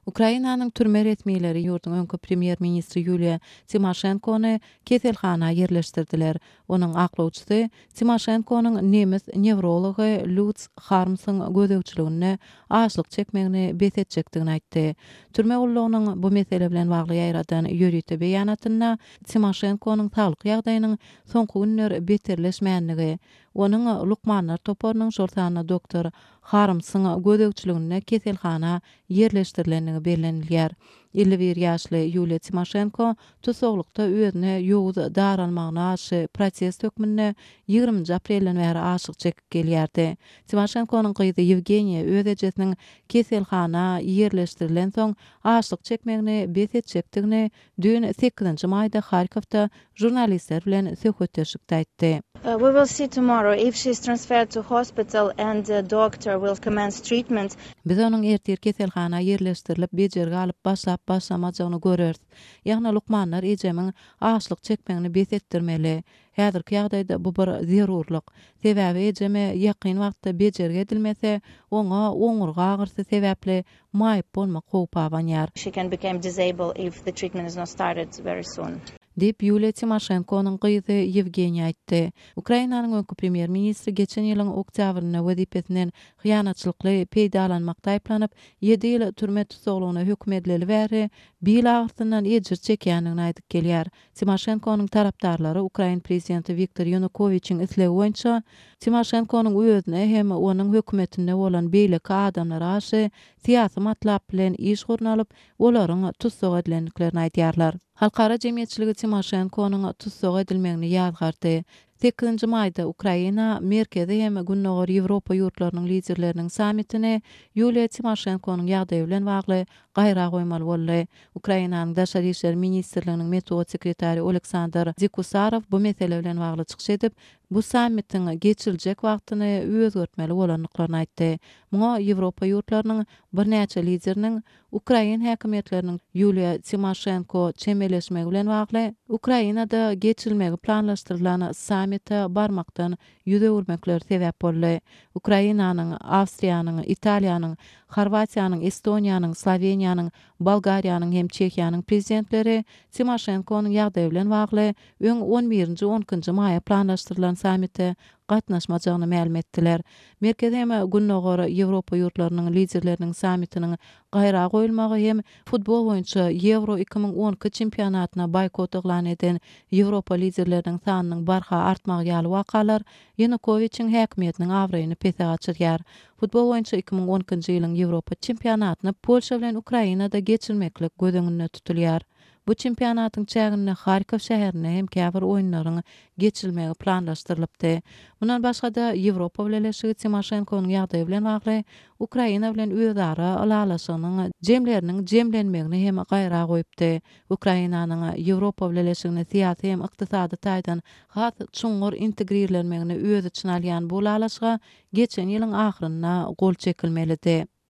Ukrainanyň türme resmiýetleri ýurdun öňkü premier ministri Yulia Tymoshenkony keselhana ýerleşdirdiler. Onuň aklawçysy Tymoshenkonyň nemis neurology Lutz Harmsyň gözegçiligine açlyk çekmegini besetjekdigini aýtdy. Türme gullugynyň bu mesele bilen bagly ýaradan ýörüýte beýanatyna Tymoshenkonyň saglyk ýagdaýynyň soňky günler beterleşmänligi, onuň lukmanlar toparynyň şortana doktor Harmsyň gözegçiligine keselhana ýerleşdirilendigi bellenilýär. 51 ýaşly Yulia Tymoshenko tusoglukda özüne ýowuz daralmagyna aşy proses tökmünde 20 aprelden bäri aşyk çekip gelýärdi. Tymoshenkonyň gyzy Yevgeniya öz ejesiniň keselhana ýerleşdirilen soň aşyk çekmegini besetjekdigini dün 8-nji maýda Harkowda jurnalistler bilen söhbetleşikde aýtdy. We will see tomorrow if she is transferred to hospital and the doctor will commence treatment. Biz onuň ertir keselhana ýerleşdirilip bejerge alyp başlamajagyny göreriz. Ýagny lukmanlar ejemiň açlyk çekmegini besetdirmeli. Häzirki ýagdaýda bu bir zerurlyk. Sebäbi ejeme ýakyn wagtda bejerge edilmese, oňa oňurga agyrsy sebäpli maýyp bolmak howpy abanýar. She can become disabled if the treatment is not started very soon. Dip Yulia Tymoshenkonyň gyzy Yevgeniya aýtdy. Ukrainanyň öňkü premier ministri geçen ýylyň oktýabryna wezipesinden hyýanatçylykly peýdalanmakda aýplanyp 7 ýyl türme tutsaglygyna hökm edileli bäri bil agyrtyndan ejir çekýändigini aýdyp gelýär. Tymoshenkonyň tarapdarlary Ukraina prezidenti Viktor Yanukovyçyň islegi boýunça Tymoshenkonyň özüne hem onuň hökümetinde bolan beýleki adamlara aşy syýasy matlap bilen iş gurnalyp olaryň tutsag edilendiklerini aýdýarlar. Halkara jemgyýetçiligi Tymoshenkonyň tutsag edilmegini ýazgardy. 8-nji maýda Ukraina merkezi hem Günnäger Ýewropa ýurtlarynyň liderleriniň sammitine Yulia Tymoshenkonyň ýagdaýy bilen bagly gaýra goýmaly boldy. Ukrainanyň daşary işler ministrliginiň metod sekretary Oleksandr Zikusarov bu mesele bilen bagly çykyş edip, bu sammitin geçiljek wagtyny özgertmeli bolanlyklaryny aýtdy. Muňa Ýewropa ýurtlarynyň bir näçe lideriniň Ukraina häkimetleriniň Yulia Tymoshenko çemeleşmegi bilen bagly Ukrainada geçilmegi planlaşdyrylan sammite barmakdan ýüze urmekler sebäp boldy. Ukrainanyň, Awstriýanyň, Italiýanyň, Horwatiýanyň, Estoniýanyň, Sloveniýanyň, Bolgariýanyň hem Çekiýanyň prezidentleri Tymoshenkonyň ýagdaýy bilen bagly öň 11-12-nji maýa planlaşdyrylan sammite gatnaşmajagyny ma'lum etdiler. Merkezi hem Günnäger Ýewropa ýurtlarynyň liderleriniň sammitiniň gaýra goýulmagy hem futbol boýunça Euro 2012 çempionatyna boykot eglan eden Ýewropa liderleriniň sanynyň barha artmagy ýaly wakalar Yanukovyçyň häkimetiniň awraýyny pese gaçyrýar. Futbol boýunça 2012-nji ýylyň Ýewropa çempionatyny Polşa bilen Ukrainada geçirmeklik göz tutulýar. Bu çempionatyň çägine Harkow şäherine hem käbir oýunlaryň geçirilmegi planlaşdyrylypdy. Bundan başga da Ýewropa bilen Tymoshenkonyň ýagdaýy bilen bagly Ukraina bilen özara alalaşygynyň jemlenmegini hem gaýra goýupdy. Ukrainanyň Ýewropa bilen syýasy hem ykdysady taýdan hat çuňur integrirlenmegini öz içine alýan bu alalaşyga geçen ýylyň ahyryna gol çekilmelidi.